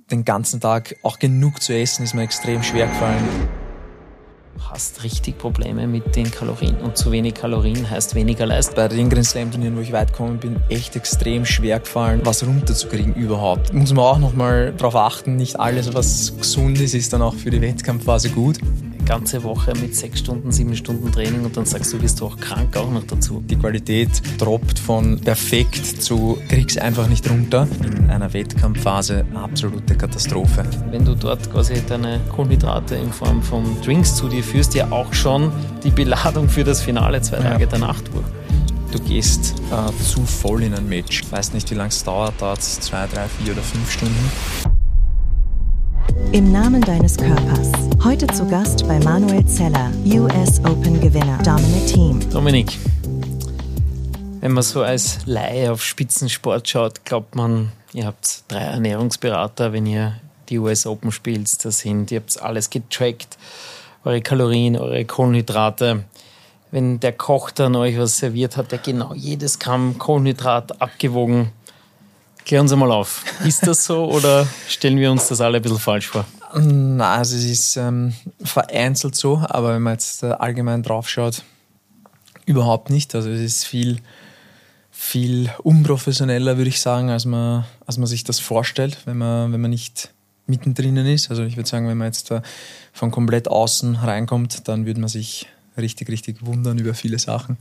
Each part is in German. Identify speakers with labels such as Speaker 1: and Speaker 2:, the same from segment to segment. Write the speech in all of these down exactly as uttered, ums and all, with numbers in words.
Speaker 1: den ganzen Tag auch genug zu essen, ist mir extrem schwer gefallen.
Speaker 2: Du hast richtig Probleme mit den Kalorien und zu wenig Kalorien heißt weniger Leistung.
Speaker 1: Bei den Grand Slam Turnieren, wo ich weit gekommen bin, echt extrem schwer gefallen, was runterzukriegen überhaupt. Muss man auch nochmal darauf achten, nicht alles, was gesund ist, ist dann auch für die Wettkampfphase gut.
Speaker 2: Eine ganze Woche mit sechs Stunden, sieben Stunden Training und dann sagst du, wirst du auch krank auch noch dazu.
Speaker 1: Die Qualität droppt von perfekt zu krieg's einfach nicht runter. In einer Wettkampfphase absolute Katastrophe.
Speaker 2: Wenn du dort quasi deine Kohlenhydrate in Form von Drinks zu dir führst, ja auch schon die Beladung für das Finale zwei Tage ja. danach durch.
Speaker 1: Du gehst äh, zu voll in ein Match. Ich weiß nicht, wie lange es dauert. Dauert es zwei, drei, vier oder fünf Stunden?
Speaker 3: Im Namen deines Körpers. Heute zu Gast bei Manuel Zeller, U S Open-Gewinner, Dominic Thiem.
Speaker 2: Dominik, wenn man so als Laie auf Spitzensport schaut, glaubt man, ihr habt drei Ernährungsberater, wenn ihr die U S Open spielt. Das sind, ihr habt alles getrackt, eure Kalorien, eure Kohlenhydrate. Wenn der Koch dann euch was serviert hat, der genau jedes Gramm Kohlenhydrat abgewogen. Klär uns einmal auf. Ist das so oder stellen wir uns das alle ein bisschen falsch vor?
Speaker 1: Na, also es ist ähm, vereinzelt so, aber wenn man jetzt äh, allgemein drauf schaut, überhaupt nicht. Also es ist viel, viel unprofessioneller, würde ich sagen, als man, als man sich das vorstellt, wenn man, wenn man nicht mittendrin ist. Also ich würde sagen, wenn man jetzt äh, von komplett außen reinkommt, dann würde man sich richtig, richtig wundern über viele Sachen.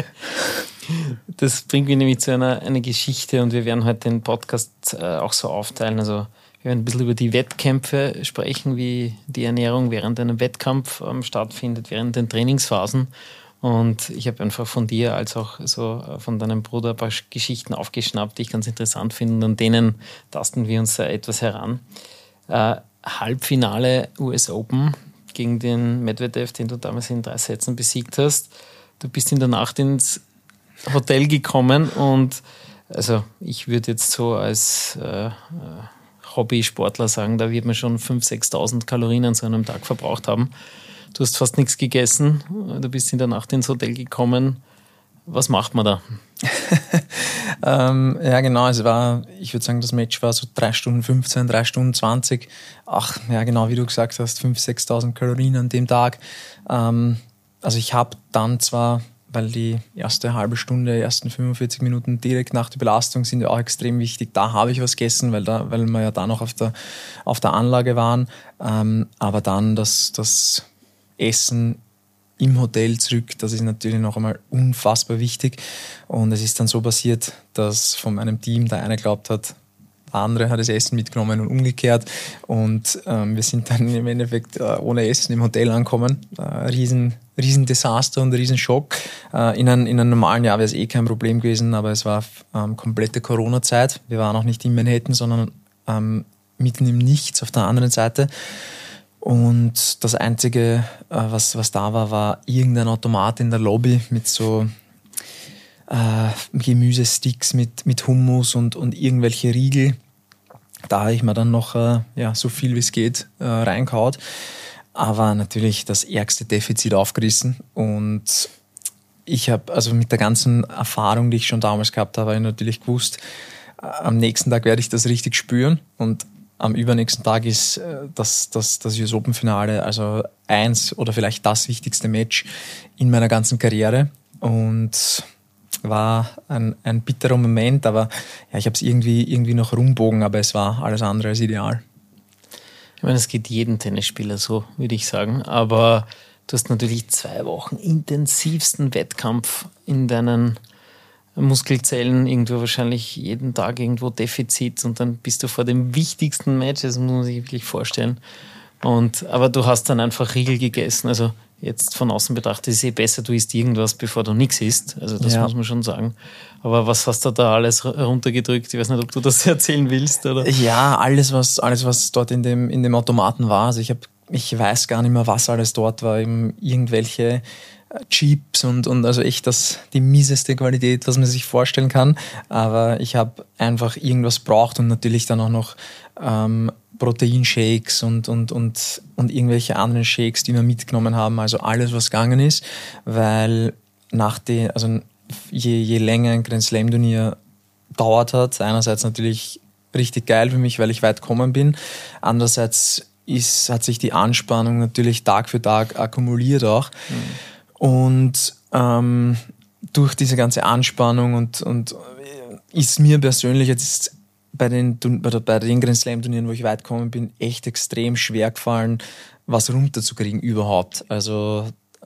Speaker 2: Das bringt mich nämlich zu einer, einer Geschichte und wir werden heute den Podcast äh, auch so aufteilen. Also wir werden ein bisschen über die Wettkämpfe sprechen, wie die Ernährung während einem Wettkampf ähm, stattfindet, während den Trainingsphasen. Und ich habe einfach von dir als auch so von deinem Bruder ein paar Geschichten aufgeschnappt, die ich ganz interessant finde. Und an denen tasten wir uns etwas heran. Äh, Halbfinale U S Open gegen den Medvedev, den du damals in drei Sätzen besiegt hast. Du bist in der Nacht ins Hotel gekommen und also ich würde jetzt so als äh, Hobbysportler sagen, da wird man schon fünftausend, sechstausend Kalorien an so einem Tag verbraucht haben. Du hast fast nichts gegessen, du bist in der Nacht ins Hotel gekommen. Was macht man da?
Speaker 1: ähm, ja genau, es war, ich würde sagen, das Match war so drei Stunden fünfzehn, drei Stunden zwanzig. Ach, ja genau, wie du gesagt hast, fünftausend, sechstausend Kalorien an dem Tag. Ähm, also ich habe dann zwar, weil die erste halbe Stunde, ersten fünfundvierzig Minuten direkt nach der Belastung sind ja auch extrem wichtig, da habe ich was gegessen, weil, da, weil wir ja da noch auf der, auf der Anlage waren. Ähm, aber dann das, das Essen im Hotel zurück, das ist natürlich noch einmal unfassbar wichtig. Und es ist dann so passiert, dass von meinem Team der eine glaubt hat, der andere hat das Essen mitgenommen und umgekehrt. Und ähm, wir sind dann im Endeffekt äh, ohne Essen im Hotel angekommen. Äh, riesen, riesen Desaster und riesen Schock. Äh, in, ein, in einem normalen Jahr wäre es eh kein Problem gewesen, aber es war ähm, komplette Corona-Zeit. Wir waren auch nicht in Manhattan, sondern ähm, mitten im Nichts auf der anderen Seite. Und das Einzige, was, was da war, war irgendein Automat in der Lobby mit so äh, Gemüsesticks mit, mit Hummus und, und irgendwelche Riegel. Da habe ich mir dann noch äh, ja, so viel wie es geht äh, reingehaut. Aber natürlich das ärgste Defizit aufgerissen. Und ich habe, also mit der ganzen Erfahrung, die ich schon damals gehabt habe, habe ich natürlich gewusst, äh, am nächsten Tag werde ich das richtig spüren. Und am übernächsten Tag ist das, das, das U S Open-Finale, also eins oder vielleicht das wichtigste Match in meiner ganzen Karriere. Und war ein, ein bitterer Moment, aber ja, ich habe es irgendwie, irgendwie noch rumbogen, aber es war alles andere als ideal.
Speaker 2: Ich meine, es geht jedem Tennisspieler so, würde ich sagen. Aber du hast natürlich zwei Wochen intensivsten Wettkampf in deinen Muskelzellen, irgendwo wahrscheinlich jeden Tag irgendwo Defizit und dann bist du vor dem wichtigsten Match, das muss man sich wirklich vorstellen. Und, aber du hast dann einfach Riegel gegessen, also jetzt von außen betrachtet ist es eh besser, du isst irgendwas, bevor du nichts isst, also das ja. muss man schon sagen. Aber was hast du da alles runtergedrückt? Ich weiß nicht, ob du das erzählen willst, oder?
Speaker 1: Ja, alles, was, alles, was dort in dem, in dem Automaten war, also ich habe, ich weiß gar nicht mehr, was alles dort war, eben irgendwelche Chips und, und also echt das, die mieseste Qualität, was man sich vorstellen kann. Aber ich habe einfach irgendwas braucht und natürlich dann auch noch ähm, Proteinshakes und, und, und, und irgendwelche anderen Shakes, die wir mitgenommen haben. Also alles, was gegangen ist, weil nach den, also je, je länger ein Grand Slam Turnier dauert hat, einerseits natürlich richtig geil für mich, weil ich weit gekommen bin. Andererseits ist, hat sich die Anspannung natürlich Tag für Tag akkumuliert auch. Mhm. Und ähm, durch diese ganze Anspannung und, und ist mir persönlich jetzt bei den, bei den Grand Slam Turnieren, wo ich weit gekommen bin, echt extrem schwer gefallen, was runterzukriegen überhaupt. Also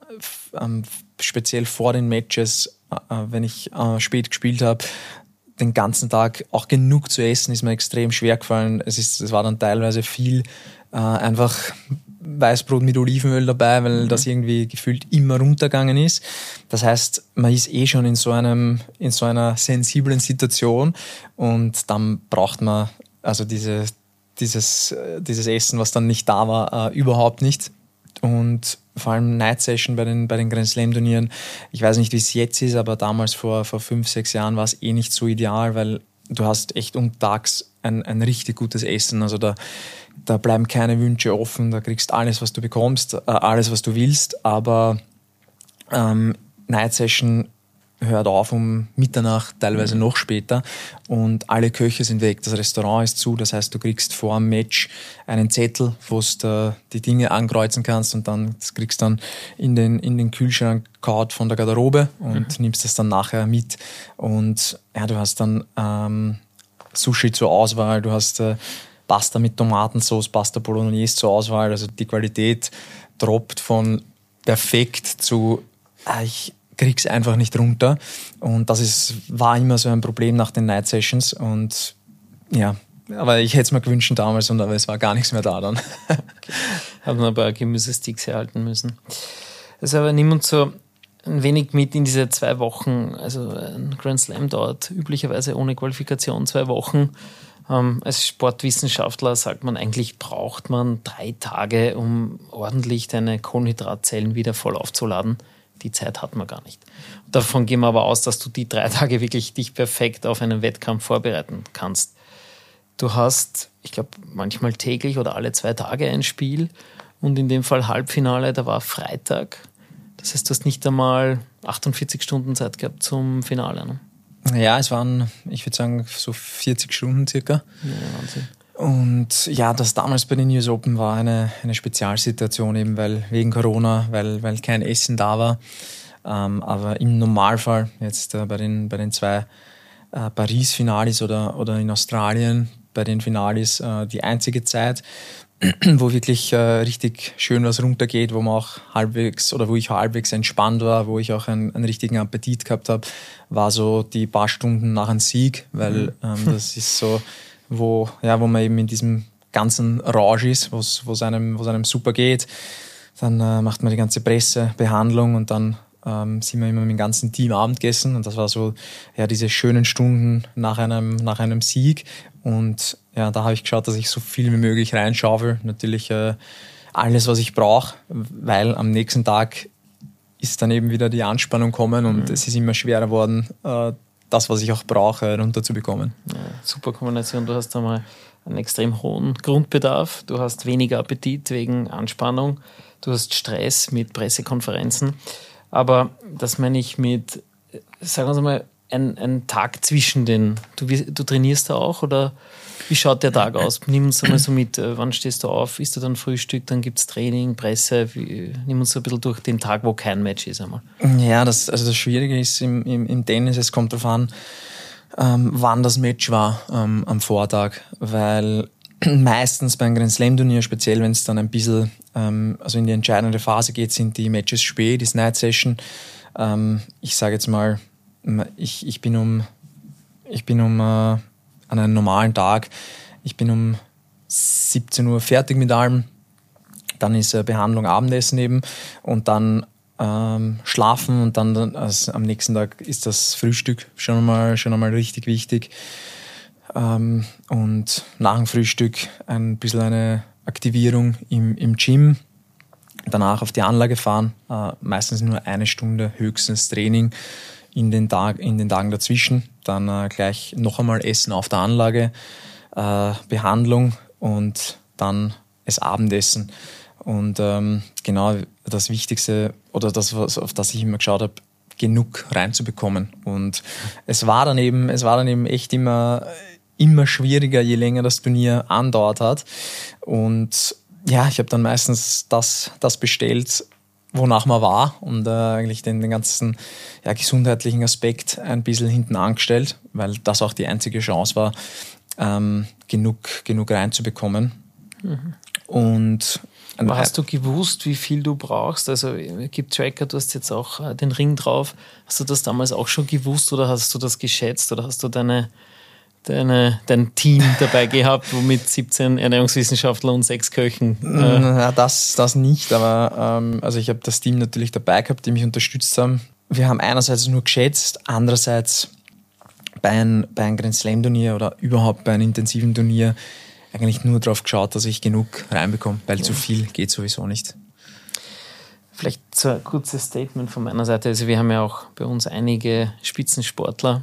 Speaker 1: ähm, speziell vor den Matches, äh, wenn ich äh, spät gespielt habe, den ganzen Tag auch genug zu essen, ist mir extrem schwer gefallen. Es ist, es war dann teilweise viel äh, einfach Weißbrot mit Olivenöl dabei, weil mhm. das irgendwie gefühlt immer runtergegangen ist. Das heißt, man ist eh schon in so einem, in so einer sensiblen Situation und dann braucht man also diese, dieses, dieses Essen, was dann nicht da war, äh, überhaupt nicht. Und vor allem Night Session bei den, bei den Grand Slam Turnieren. Ich weiß nicht, wie es jetzt ist, aber damals vor, vor fünf, sechs Jahren war es eh nicht so ideal, weil du hast echt untertags ein, ein richtig gutes Essen. Also da, da bleiben keine Wünsche offen, da kriegst alles, was du bekommst, äh, alles, was du willst. Aber ähm, Night Session hört auf um Mitternacht, teilweise mhm. noch später und alle Köche sind weg, das Restaurant ist zu, das heißt, du kriegst vor dem Match einen Zettel, wo du die Dinge ankreuzen kannst und dann das kriegst dann in den, in den Kühlschrank gehauen von der Garderobe und mhm. nimmst das dann nachher mit und ja, du hast dann ähm, Sushi zur Auswahl, du hast äh, Pasta mit Tomatensauce, Pasta Bolognese zur Auswahl, also die Qualität droppt von perfekt zu äh, ich krieg's einfach nicht runter und das ist, war immer so ein Problem nach den Night Sessions und ja, aber ich hätte es mir gewünscht damals und aber es war gar nichts mehr da dann.
Speaker 2: Okay. Haben wir ein paar Gemüsesticks erhalten müssen. Also aber nimm uns so ein wenig mit in diese zwei Wochen, also ein Grand Slam dauert üblicherweise ohne Qualifikation zwei Wochen. Ähm, als Sportwissenschaftler sagt man, eigentlich braucht man drei Tage, um ordentlich deine Kohlenhydratzellen wieder voll aufzuladen. Die Zeit hat man gar nicht. Davon gehen wir aber aus, dass du die drei Tage wirklich dich perfekt auf einen Wettkampf vorbereiten kannst. Du hast, ich glaube, manchmal täglich oder alle zwei Tage ein Spiel und in dem Fall Halbfinale, da war Freitag. Das heißt, du hast nicht einmal achtundvierzig Stunden Zeit gehabt zum Finale. Ne?
Speaker 1: Ja, es waren, ich würde sagen, so vierzig Stunden circa.
Speaker 2: Ja, Wahnsinn.
Speaker 1: Und ja, das damals bei den U S Open war eine, eine Spezialsituation eben, weil wegen Corona, weil, weil kein Essen da war. Ähm, aber im Normalfall, jetzt äh, bei den, bei den zwei äh, Paris-Finalis oder, oder in Australien, bei den Finalis äh, die einzige Zeit, wo wirklich äh, richtig schön was runtergeht, wo man auch halbwegs oder wo ich halbwegs entspannt war, wo ich auch einen, einen richtigen Appetit gehabt habe, war so die paar Stunden nach einem Sieg, weil ähm, das ist so, wo, ja, wo man eben in diesem ganzen Rausch ist, wo es einem, einem super geht. Dann äh, macht man die ganze Pressebehandlung und dann ähm, sind wir immer mit dem ganzen Team Abendessen und das war so, ja, diese schönen Stunden nach einem, nach einem Sieg und ja, da habe ich geschaut, dass ich so viel wie möglich reinschaufel. Natürlich äh, alles, was ich brauche, weil am nächsten Tag ist dann eben wieder die Anspannung kommen und mhm. es ist immer schwerer worden, äh, das, was ich auch brauche, runterzubekommen.
Speaker 2: Ja, super Kombination. Du hast einmal einen extrem hohen Grundbedarf, du hast weniger Appetit wegen Anspannung, du hast Stress mit Pressekonferenzen, aber das meine ich mit, sagen wir mal, ein, ein Tag zwischen den, du, du trainierst da auch oder wie schaut der Tag aus? Nimm uns einmal so mit, wann stehst du auf, isst du dann Frühstück, dann gibt es Training, Presse, wie, nimm uns so ein bisschen durch den Tag, wo kein Match ist einmal.
Speaker 1: Ja, das, also das Schwierige ist im, im, im Tennis, es kommt darauf an, ähm, wann das Match war ähm, am Vortag, weil meistens beim Grand Slam Turnier, speziell wenn es dann ein bisschen ähm, also in die entscheidende Phase geht, sind die Matches spät, die Night Session. Ähm, ich sage jetzt mal, ich, ich bin um, ich bin um äh, an einem normalen Tag, ich bin um siebzehn Uhr fertig mit allem, dann ist äh, Behandlung, Abendessen eben und dann ähm, schlafen und dann also am nächsten Tag ist das Frühstück schon einmal, schon einmal richtig wichtig. Ähm, und nach dem Frühstück ein bisschen eine Aktivierung im, im Gym, danach auf die Anlage fahren, äh, meistens nur eine Stunde höchstens Training in den, Tag, in den Tagen dazwischen, dann äh, gleich noch einmal Essen auf der Anlage, äh, Behandlung und dann das Abendessen. Und ähm, genau das Wichtigste oder das, was, auf das ich immer geschaut habe, genug reinzubekommen. Und es war dann eben, es war dann eben echt immer immer schwieriger, je länger das Turnier andauert hat. Und ja, ich habe dann meistens das, das bestellt, wonach man war und äh, eigentlich den, den ganzen ja, gesundheitlichen Aspekt ein bisschen hinten angestellt, weil das auch die einzige Chance war, ähm, genug, genug reinzubekommen. Mhm. Und
Speaker 2: Aber hast du gewusst, wie viel du brauchst? Also es gibt Tracker, du hast jetzt auch äh, den Ring drauf. Hast du das damals auch schon gewusst oder hast du das geschätzt oder hast du deine, deine, dein Team dabei gehabt, wo mit siebzehn Ernährungswissenschaftlern und sechs Köchen? Äh
Speaker 1: ja, das, das nicht, aber ähm, also ich habe das Team natürlich dabei gehabt, die mich unterstützt haben. Wir haben einerseits nur geschätzt, andererseits bei einem, bei einem Grand Slam Turnier oder überhaupt bei einem intensiven Turnier eigentlich nur darauf geschaut, dass ich genug reinbekomme, weil ja. zu viel geht sowieso nicht.
Speaker 2: Vielleicht so ein kurzes Statement von meiner Seite. Also wir haben ja auch bei uns einige Spitzensportler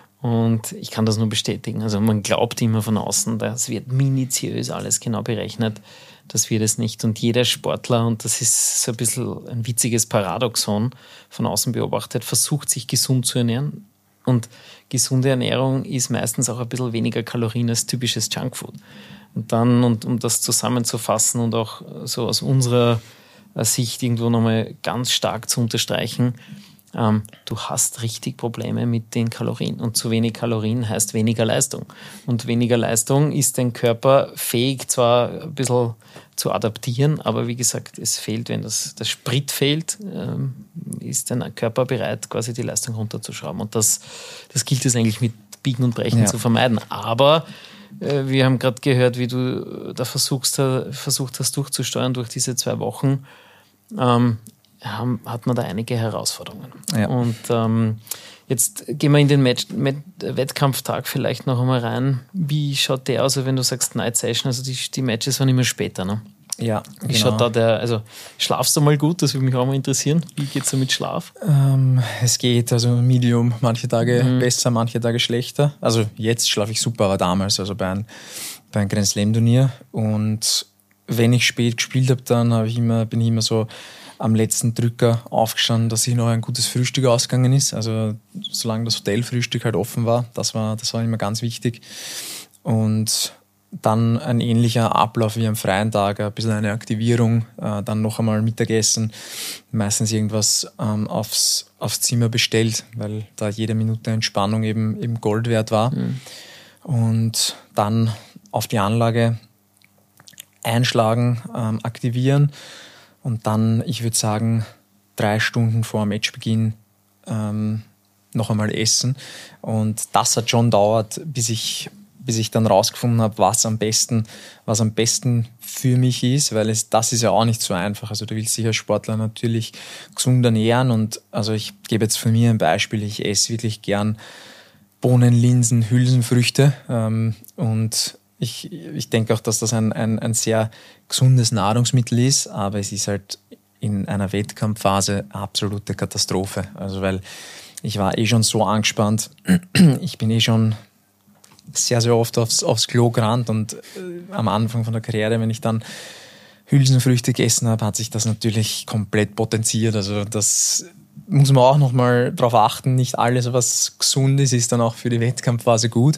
Speaker 2: und ich kann das nur bestätigen. Also man glaubt immer von außen, das wird minutiös alles genau berechnet. Das wird es nicht. Und jeder Sportler, und das ist so ein bisschen ein witziges Paradoxon von außen beobachtet, versucht sich gesund zu ernähren. Und gesunde Ernährung ist meistens auch ein bisschen weniger Kalorien als typisches Junkfood. Und dann, und um das zusammenzufassen und auch so aus unserer Sicht irgendwo nochmal ganz stark zu unterstreichen, ähm, du hast richtig Probleme mit den Kalorien. Und zu wenig Kalorien heißt weniger Leistung. Und weniger Leistung ist dein Körper fähig, zwar ein bisschen zu adaptieren, aber wie gesagt, es fehlt, wenn das, das Sprit fehlt, ähm, ist dein Körper bereit, quasi die Leistung runterzuschrauben. Und das, das gilt es eigentlich mit Biegen und Brechen ja. zu vermeiden. Aber äh, wir haben gerade gehört, wie du da versuchst, versucht hast, durchzusteuern durch diese zwei Wochen. Ähm, haben, hat man da einige Herausforderungen. Ja. Und ähm, jetzt gehen wir in den Match, Met, Wettkampftag vielleicht noch einmal rein. Wie schaut der aus, wenn du sagst Night Session? Also die, die Matches waren immer später, ne?
Speaker 1: Ja,
Speaker 2: Wie
Speaker 1: genau.
Speaker 2: schaut da der, also schlafst du mal gut? Das würde mich auch mal interessieren. Wie geht es so mit Schlaf?
Speaker 1: Ähm, es geht, also Medium, manche Tage mhm. besser, manche Tage schlechter. Also jetzt schlafe ich super, aber damals, also bei einem, bei einem Grand Slam Turnier. Und wenn ich spät gespielt habe, dann habe ich immer, bin ich immer so am letzten Drücker aufgestanden, dass sich noch ein gutes Frühstück ausgegangen ist. Also solange das Hotelfrühstück halt offen war, das war, das war immer ganz wichtig. Und dann ein ähnlicher Ablauf wie am freien Tag, ein bisschen eine Aktivierung, äh, dann noch einmal Mittagessen, meistens irgendwas ähm, aufs, aufs Zimmer bestellt, weil da jede Minute Entspannung eben, eben Gold wert war. Mhm. Und dann auf die Anlage einschlagen, ähm, aktivieren. Und dann, ich würde sagen, drei Stunden vor Matchbeginn ähm, noch einmal essen. Und das hat schon gedauert, bis ich, bis ich dann rausgefunden habe, was am besten, was am besten für mich ist, weil es, das ist ja auch nicht so einfach. Also du willst dich als Sportler natürlich gesund ernähren. Und also ich gebe jetzt von mir ein Beispiel, ich esse wirklich gern Bohnen, Linsen, Hülsenfrüchte. Ähm, und Ich, ich denke auch, dass das ein, ein, ein sehr gesundes Nahrungsmittel ist, aber es ist halt in einer Wettkampfphase absolute Katastrophe. Also weil ich war eh schon so angespannt, ich bin eh schon sehr, sehr oft aufs, aufs Klo gerannt und äh, am Anfang von der Karriere, wenn ich dann Hülsenfrüchte gegessen habe, hat sich das natürlich komplett potenziert. Also das muss man auch nochmal drauf achten, nicht alles, was gesund ist, ist dann auch für die Wettkampfphase gut.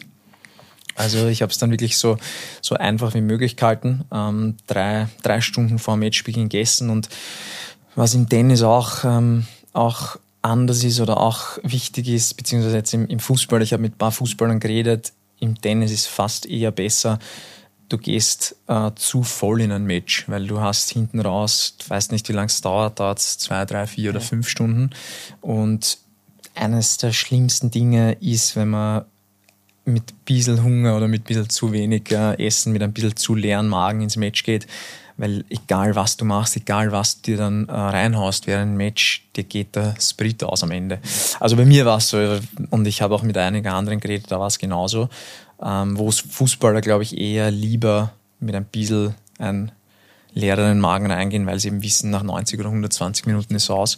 Speaker 1: Also ich habe es dann wirklich so, so einfach wie möglich gehalten, ähm, drei, drei Stunden vor Matchbeginn gegessen. Und was im Tennis auch, ähm, auch anders ist oder auch wichtig ist, beziehungsweise jetzt im, im Fußball, ich habe mit ein paar Fußballern geredet, im Tennis ist fast eher besser, du gehst äh, zu voll in ein Match, weil du hast hinten raus, du weißt nicht, wie lange es dauert, dauert es zwei, drei, vier oder fünf Stunden. Und eines der schlimmsten Dinge ist, wenn man mit ein bisschen Hunger oder mit ein bisschen zu wenig äh, Essen, mit ein bisschen zu leeren Magen ins Match geht, weil egal was du machst, egal was du dir dann äh, reinhaust während dem Match, dir geht der Sprit aus am Ende. Also bei mir war es so, und ich habe auch mit einigen anderen geredet, da war es genauso, ähm, wo es Fußballer, glaube ich, eher lieber mit ein bisschen einen leeren Magen reingehen, weil sie eben wissen, nach neunzig oder hundertzwanzig Minuten ist es aus.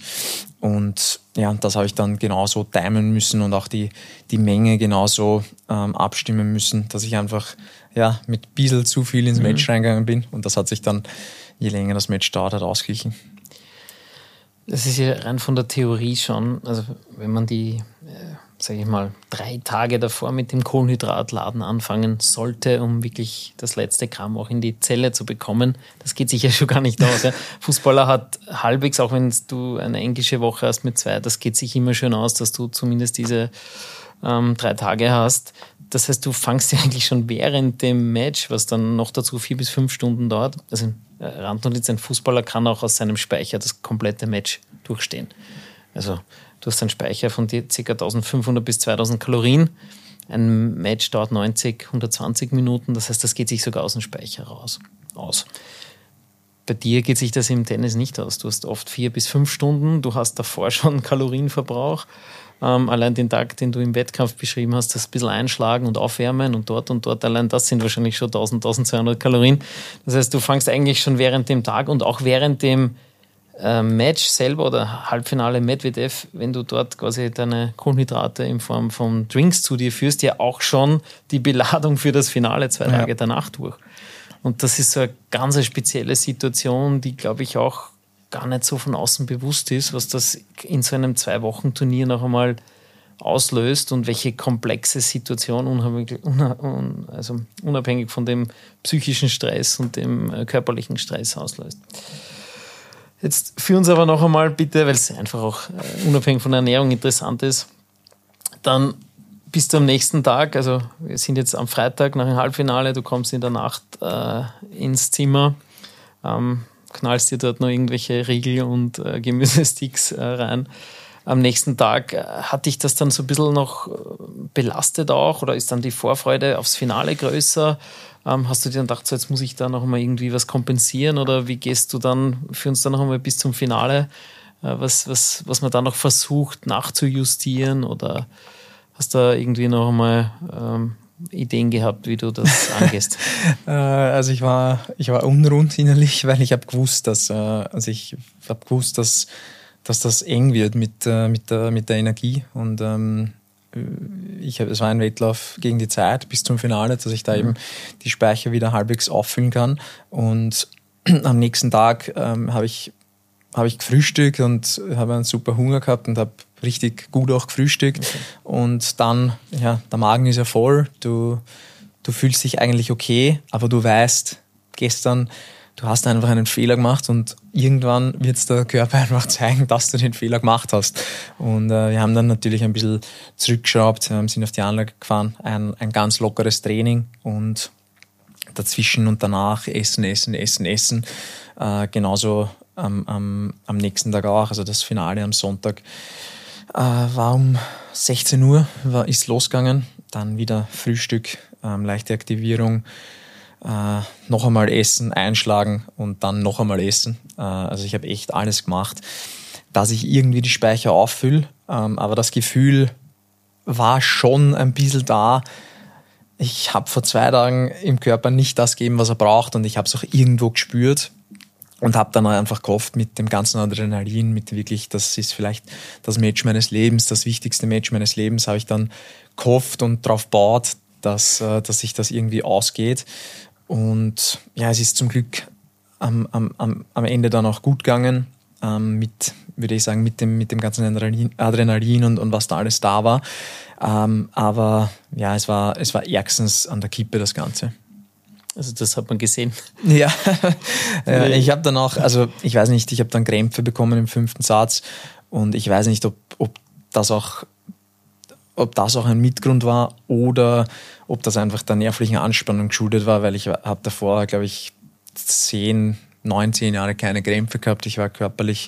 Speaker 1: Und ja, das habe ich dann genauso timen müssen und auch die, die Menge genauso ähm, abstimmen müssen, dass ich einfach ja, mit ein bisschen zu viel ins Match mhm. reingegangen bin. Und das hat sich dann, je länger das Match dauert, hat ausgeglichen.
Speaker 2: Das ist ja rein von der Theorie schon, also wenn man die sage ich mal, drei Tage davor mit dem Kohlenhydratladen anfangen sollte, um wirklich das letzte Gramm auch in die Zelle zu bekommen. Das geht sicher schon gar nicht aus. Ja. Fußballer hat halbwegs, auch wenn du eine englische Woche hast mit zwei, das geht sich immer schön aus, dass du zumindest diese ähm, drei Tage hast. Das heißt, du fangst ja eigentlich schon während dem Match, was dann noch dazu vier bis fünf Stunden dauert. Also äh, Randnotiz, ein Fußballer kann auch aus seinem Speicher das komplette Match durchstehen. Also du hast einen Speicher von ca. eintausendfünfhundert bis zweitausend Kalorien. Ein Match dauert neunzig, hundertzwanzig Minuten. Das heißt, das geht sich sogar aus dem Speicher raus. aus. Bei dir geht sich das im Tennis nicht aus. Du hast oft vier bis fünf Stunden. Du hast davor schon Kalorienverbrauch. Ähm, allein den Tag, den du im Wettkampf beschrieben hast, das ein bisschen einschlagen und aufwärmen und dort und dort. Allein das sind wahrscheinlich schon tausend, tausendzweihundert Kalorien. Das heißt, du fangst eigentlich schon während dem Tag und auch während dem Match selber oder Halbfinale Medvedev, wenn du dort quasi deine Kohlenhydrate in Form von Drinks zu dir führst, ja auch schon die Beladung für das Finale zwei Tage ja. danach durch. Und das ist so eine ganz spezielle Situation, die, glaube ich, auch gar nicht so von außen bewusst ist, was das in so einem Zwei-Wochen-Turnier noch einmal auslöst und welche komplexe Situation unabhängig, also unabhängig von dem psychischen Stress und dem körperlichen Stress auslöst. Jetzt führ uns aber noch einmal bitte, weil es einfach auch äh, unabhängig von der Ernährung interessant ist, dann bist du am nächsten Tag, also wir sind jetzt am Freitag nach dem Halbfinale, du kommst in der Nacht äh, ins Zimmer, ähm, knallst dir dort noch irgendwelche Riegel und äh, Gemüsesticks äh, rein. Am nächsten Tag äh, hat dich das dann so ein bisschen noch belastet auch oder ist dann die Vorfreude aufs Finale größer? Ähm, hast du dir dann gedacht, so jetzt muss ich da noch mal irgendwie was kompensieren oder wie gehst du dann für uns dann noch einmal bis zum Finale? Äh, was, was, was man da noch versucht nachzujustieren oder hast du da irgendwie noch einmal ähm, Ideen gehabt, wie du das angehst?
Speaker 1: äh, also ich war, ich war unrund innerlich, weil ich habe gewusst, dass, äh, also ich habe gewusst, dass, dass das eng wird mit, äh, mit, der, mit der Energie und ähm, Ich hab, es war ein Wettlauf gegen die Zeit bis zum Finale, dass ich da mhm. eben die Speicher wieder halbwegs auffüllen kann. Und am nächsten Tag ähm, habe ich, hab ich gefrühstückt und habe einen super Hunger gehabt und habe richtig gut auch gefrühstückt. Okay. Und dann, ja, der Magen ist ja voll, du, du fühlst dich eigentlich okay, aber du weißt, gestern, du hast einfach einen Fehler gemacht und irgendwann wird es der Körper einfach zeigen, dass du den Fehler gemacht hast. Und äh, wir haben dann natürlich ein bisschen zurückgeschraubt, äh, sind auf die Anlage gefahren, ein, ein ganz lockeres Training und dazwischen und danach essen, essen, essen, essen. Äh, genauso ähm, am, am nächsten Tag auch, also das Finale am Sonntag äh, war um sechzehn Uhr, war, ist losgegangen, dann wieder Frühstück, ähm, leichte Aktivierung, Äh, noch einmal essen, einschlagen und dann noch einmal essen. Äh, also ich habe echt alles gemacht, dass ich irgendwie die Speicher auffülle. Ähm, aber das Gefühl war schon ein bisschen da. Ich habe vor zwei Tagen im Körper nicht das gegeben, was er braucht und ich habe es auch irgendwo gespürt und habe dann einfach gehofft mit dem ganzen Adrenalin, mit wirklich, das ist vielleicht das Match meines Lebens, das wichtigste Match meines Lebens, habe ich dann gehofft und darauf baut, dass, dass sich das irgendwie ausgeht. Und ja, es ist zum Glück am, am, am Ende dann auch gut gegangen, ähm, mit, würde ich sagen, mit dem, mit dem ganzen Adrenalin, Adrenalin und, und was da alles da war. Ähm, aber ja, es war, es war ärgstens an der Kippe, das Ganze.
Speaker 2: Also das hat man gesehen.
Speaker 1: Ja, ja ich habe dann auch, also ich weiß nicht, ich habe dann Krämpfe bekommen im fünften Satz und ich weiß nicht, ob, ob das auch ob das auch ein Mitgrund war oder ob das einfach der nervlichen Anspannung geschuldet war, weil ich habe davor, glaube ich, zehn, neun, zehn Jahre keine Krämpfe gehabt. Ich war körperlich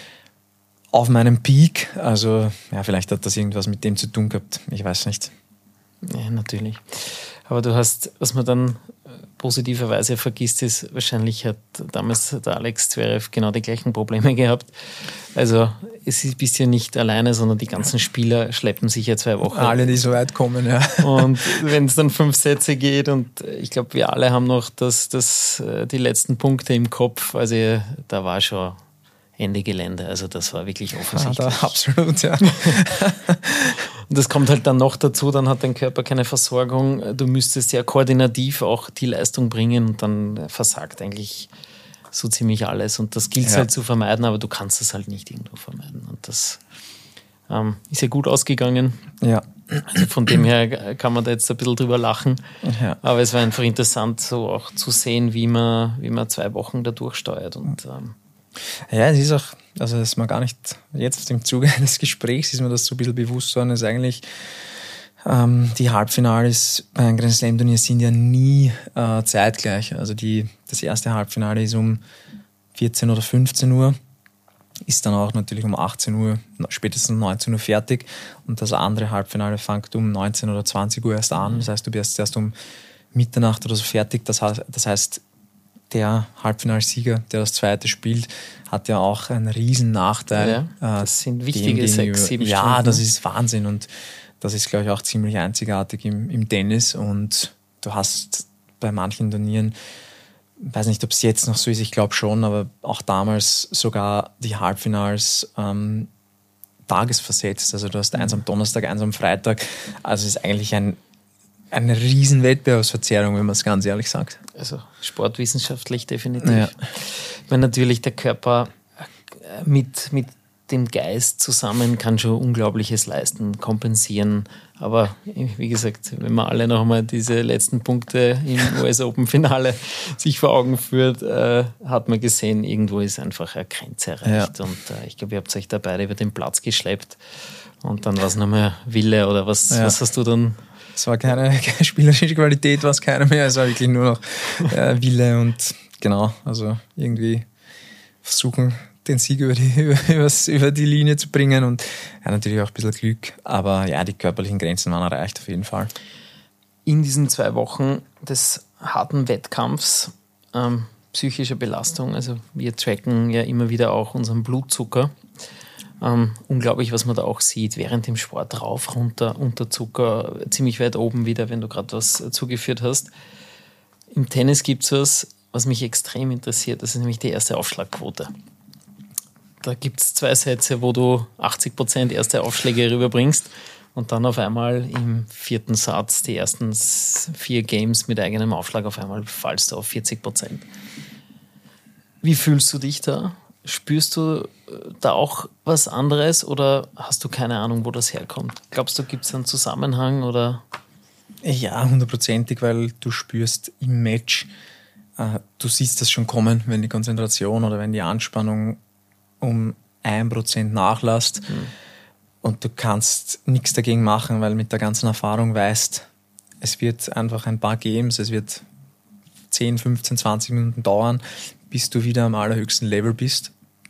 Speaker 1: auf meinem Peak. Also ja, vielleicht hat das irgendwas mit dem zu tun gehabt. Ich weiß nicht.
Speaker 2: Ja, natürlich. Aber du hast, was man dann positiverweise vergisst, ist, wahrscheinlich hat damals der Alex Zverev genau die gleichen Probleme gehabt. Also es ist bist ja nicht alleine, sondern die ganzen Spieler schleppen sich ja zwei Wochen.
Speaker 1: Alle, die so weit kommen, ja.
Speaker 2: Und wenn es dann fünf Sätze geht und ich glaube, wir alle haben noch das, das, die letzten Punkte im Kopf. Also da war schon Ende Gelände. Also das war wirklich offensichtlich.
Speaker 1: Ja, da, absolut, ja.
Speaker 2: Und das kommt halt dann noch dazu, dann hat dein Körper keine Versorgung. Du müsstest ja koordinativ auch die Leistung bringen und dann versagt eigentlich so ziemlich alles. Und das gilt es ja. halt zu vermeiden, aber du kannst es halt nicht irgendwo vermeiden. Und das Ähm, ist ja gut ausgegangen.
Speaker 1: Ja.
Speaker 2: Also von dem her kann man da jetzt ein bisschen drüber lachen.
Speaker 1: Ja.
Speaker 2: Aber es war einfach interessant, so auch zu sehen, wie man, wie man zwei Wochen da durchsteuert. Und, ähm
Speaker 1: ja, es ist auch, also das ist mir gar nicht, jetzt im Zuge des Gesprächs ist mir das so ein bisschen bewusst worden, dass eigentlich ähm, die Halbfinales bei einem Grand Slam Turnier sind ja nie äh, zeitgleich. Also die, das erste Halbfinale ist um vierzehn oder fünfzehn Uhr. Ist dann auch natürlich um achtzehn Uhr, spätestens neunzehn Uhr fertig. Und das andere Halbfinale fängt um neunzehn oder zwanzig Uhr erst an. Das heißt, du bist erst um Mitternacht oder so fertig. Das heißt, das heißt der Halbfinalsieger, der das zweite spielt, hat ja auch einen riesen Nachteil.
Speaker 2: Ja, das sind wichtige sechs, sieben
Speaker 1: ja,
Speaker 2: Stunden.
Speaker 1: Ja, das ist Wahnsinn. Und das ist, glaube ich, auch ziemlich einzigartig im, im Tennis. Und du hast bei manchen Turnieren, ich weiß nicht, ob es jetzt noch so ist, ich glaube schon, aber auch damals sogar die Halbfinals ähm, tagesversetzt. Also du hast eins am Donnerstag, eins am Freitag. Also es ist eigentlich ein, eine riesen Wettbewerbsverzerrung, wenn man es ganz ehrlich sagt.
Speaker 2: Also sportwissenschaftlich definitiv.
Speaker 1: Ja.
Speaker 2: Weil natürlich der Körper mit, mit dem Geist zusammen kann schon Unglaubliches leisten, kompensieren. Aber wie gesagt, wenn man alle noch einmal diese letzten Punkte im U S Open-Finale sich vor Augen führt, äh, hat man gesehen, irgendwo ist einfach eine Grenze erreicht. Ja. Und äh, ich glaube, ihr habt euch da beide über den Platz geschleppt. Und dann war es nochmal Wille oder was, ja. was hast du dann?
Speaker 1: Es war keine, keine spielerische Qualität, war es keiner mehr. Es war wirklich nur noch äh, Wille und genau, also irgendwie versuchen, den Sieg über die, über, über die Linie zu bringen und ja, natürlich auch ein bisschen Glück, aber ja, die körperlichen Grenzen waren erreicht auf jeden Fall.
Speaker 2: In diesen zwei Wochen des harten Wettkampfs, ähm, psychischer Belastung, also wir tracken ja immer wieder auch unseren Blutzucker. Ähm, unglaublich, was man da auch sieht, während dem Sport rauf, runter, Unterzucker, ziemlich weit oben wieder, wenn du gerade was zugeführt hast. Im Tennis gibt es was, was mich extrem interessiert, das ist nämlich die erste Aufschlagquote. Da gibt es zwei Sätze, wo du achtzig Prozent erste Aufschläge rüberbringst und dann auf einmal im vierten Satz die ersten vier Games mit eigenem Aufschlag auf einmal fallst du auf vierzig Prozent. Wie fühlst du dich da? Spürst du da auch was anderes oder hast du keine Ahnung, wo das herkommt? Glaubst du, gibt es einen Zusammenhang oder?
Speaker 1: Ja, hundertprozentig, weil du spürst im Match, äh, du siehst das schon kommen, wenn die Konzentration oder wenn die Anspannung um ein Prozent nachlässt mhm. und du kannst nichts dagegen machen, weil mit der ganzen Erfahrung weißt, es wird einfach ein paar Games, es wird zehn, fünfzehn, zwanzig Minuten dauern, bis du wieder am allerhöchsten Level bist.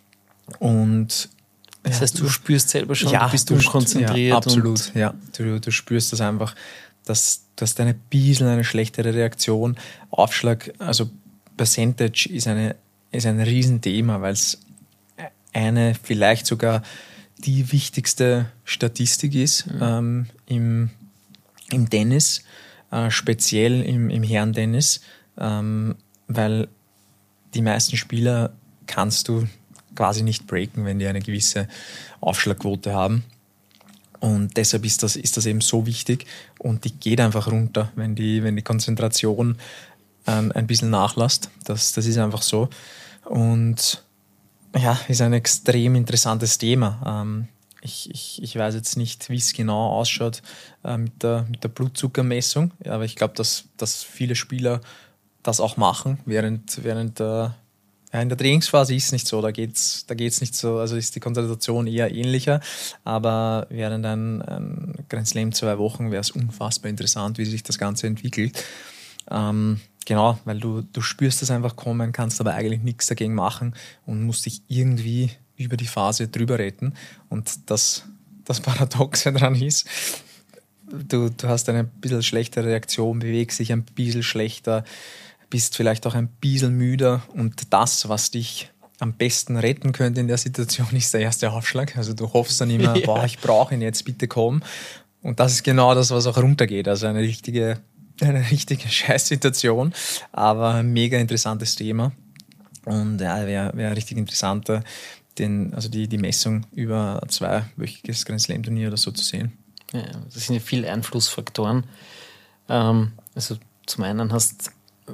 Speaker 1: Und
Speaker 2: das heißt, du spürst selber schon,
Speaker 1: ja,
Speaker 2: du bist unkonzentriert.
Speaker 1: Ja, absolut,
Speaker 2: und
Speaker 1: ja. Du, du spürst das einfach, dass du hast eine bisschen eine schlechtere Reaktion. Aufschlag, also Percentage ist, eine, ist ein Riesenthema, weil es eine, vielleicht sogar die wichtigste Statistik ist mhm. ähm, im, im Tennis, äh, speziell im, im Herrentennis, ähm, weil die meisten Spieler kannst du quasi nicht breaken, wenn die eine gewisse Aufschlagquote haben. Und deshalb ist das, ist das eben so wichtig und die geht einfach runter, wenn die, wenn die Konzentration ähm, ein bisschen nachlässt. Das, das ist einfach so. Und ja, ist ein extrem interessantes Thema. Ähm, ich, ich, ich weiß jetzt nicht, wie es genau ausschaut äh, mit, der, mit der Blutzuckermessung, aber ich glaube, dass, dass viele Spieler das auch machen, während, während äh, ja, in der Trainingsphase ist es nicht so, da geht's, da geht's nicht so, also ist die Konzentration eher ähnlicher, aber während ein, ein Grand Slam zwei Wochen wäre es unfassbar interessant, wie sich das Ganze entwickelt. Ähm, Genau, weil du, du spürst das einfach kommen, kannst aber eigentlich nichts dagegen machen und musst dich irgendwie über die Phase drüber retten. Und das, das Paradoxe daran ist, du, du hast eine bisschen schlechtere Reaktion, bewegst dich ein bisschen schlechter, bist vielleicht auch ein bisschen müder und das, was dich am besten retten könnte in der Situation, ist der erste Aufschlag. Also du hoffst dann immer, ja. boah, ich brauche ihn jetzt, bitte komm. Und das ist genau das, was auch runtergeht. Also eine richtige Eine richtige Scheißsituation, aber ein mega interessantes Thema. Und ja, wäre wär richtig interessant, den, also die, die Messung über ein zweiwöchiges Grand Slam Turnier oder so zu sehen.
Speaker 2: Ja, das sind ja viele Einflussfaktoren. Ähm, also zum einen hast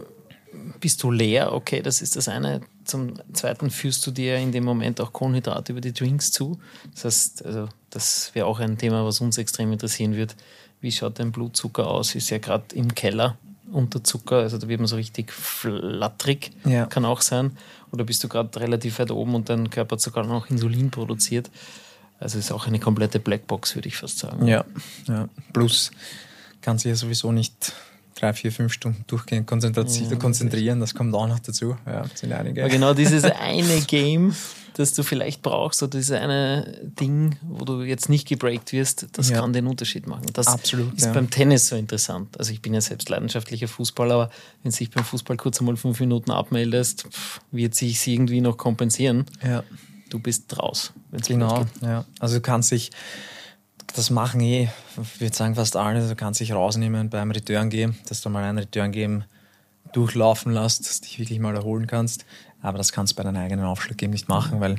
Speaker 2: bist du leer? Okay, das ist das eine. Zum Zweiten führst du dir in dem Moment auch Kohlenhydrate über die Drinks zu. Das heißt, also das wäre auch ein Thema, was uns extrem interessieren wird. Wie schaut dein Blutzucker aus? Ist ja gerade im Keller unter Zucker, also da wird man so richtig flatterig, ja. Kann auch sein. Oder bist du gerade relativ weit oben und dein Körper hat sogar noch Insulin produziert? Also ist auch eine komplette Blackbox, würde ich fast sagen.
Speaker 1: Ja, ja. Plus kann sich ja sowieso nicht drei, vier, fünf Stunden durchgehend konzentrieren, ja, konzentrieren. Das kommt auch noch dazu. Ja, sind einige.
Speaker 2: Aber genau dieses eine Game, das du vielleicht brauchst, oder dieses eine Ding, wo du jetzt nicht gebreakt wirst, das ja. kann den Unterschied machen. Das
Speaker 1: Absolut,
Speaker 2: ist ja. beim Tennis so interessant. Also ich bin ja selbst leidenschaftlicher Fußballer, aber wenn du dich beim Fußball kurz einmal fünf Minuten abmeldest, pff, wird sich es irgendwie noch kompensieren.
Speaker 1: Ja.
Speaker 2: Du bist raus.
Speaker 1: Genau, ja. Also du kannst dich, das machen eh, ich würde sagen fast alle, du kannst dich rausnehmen beim Return Game, dass du mal ein Return Game durchlaufen lässt, dass du dich wirklich mal erholen kannst. Aber das kannst du bei deinem eigenen Aufschlag eben nicht machen, weil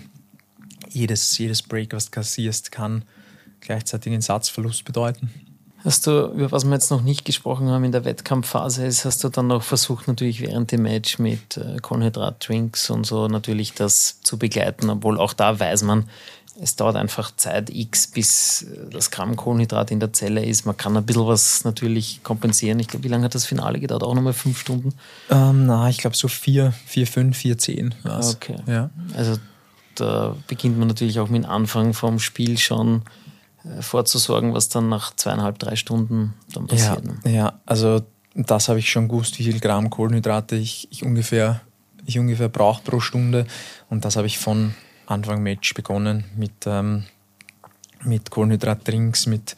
Speaker 1: jedes, jedes Break, was du kassierst, kann gleichzeitig einen Satzverlust bedeuten.
Speaker 2: Hast du, über was wir jetzt noch nicht gesprochen haben in der Wettkampfphase, ist, hast du dann noch versucht, natürlich während dem Match mit äh, Kohlenhydratdrinks und so natürlich das zu begleiten, obwohl auch da weiß man, es dauert einfach Zeit X, bis das Gramm Kohlenhydrat in der Zelle ist. Man kann ein bisschen was natürlich kompensieren. Ich glaube, wie lange hat das Finale gedauert? Auch nochmal fünf Stunden?
Speaker 1: Ähm, na, ich glaube so vier, vier, fünf, vier, zehn.
Speaker 2: Okay. Ja. Also da beginnt man natürlich auch mit dem Anfang vom Spiel schon äh, vorzusorgen, was dann nach zweieinhalb, drei Stunden dann passiert.
Speaker 1: Ja, ja, also das habe ich schon gewusst, wie viel Gramm Kohlenhydrate ich, ich ungefähr, ich ungefähr brauche pro Stunde. Und das habe ich von Anfang Match begonnen mit, ähm, mit Kohlenhydratdrinks, mit,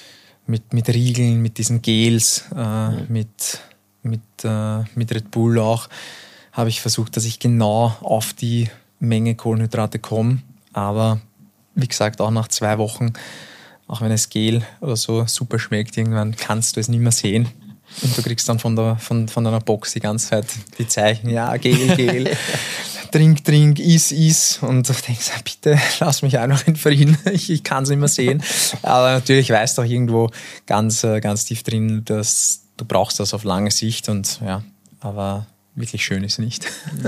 Speaker 1: mit, mit Riegeln, mit diesen Gels, äh, mhm. mit, mit, äh, mit Red Bull auch, habe ich versucht, dass ich genau auf die Menge Kohlenhydrate komme. Aber wie gesagt, auch nach zwei Wochen, auch wenn es Gel oder so super schmeckt, irgendwann kannst du es nicht mehr sehen. Und du kriegst dann von, der, von, von deiner Box die ganze Zeit die Zeichen, ja, Gel, Gel. Trink, trink, iss, iss. Und du denkst, bitte lass mich einfach in Frieden. Ich, ich kann es nicht mehr sehen. Aber natürlich weißt du auch irgendwo ganz, ganz tief drin, dass du brauchst das auf lange Sicht. Und ja, aber wirklich schön ist nicht.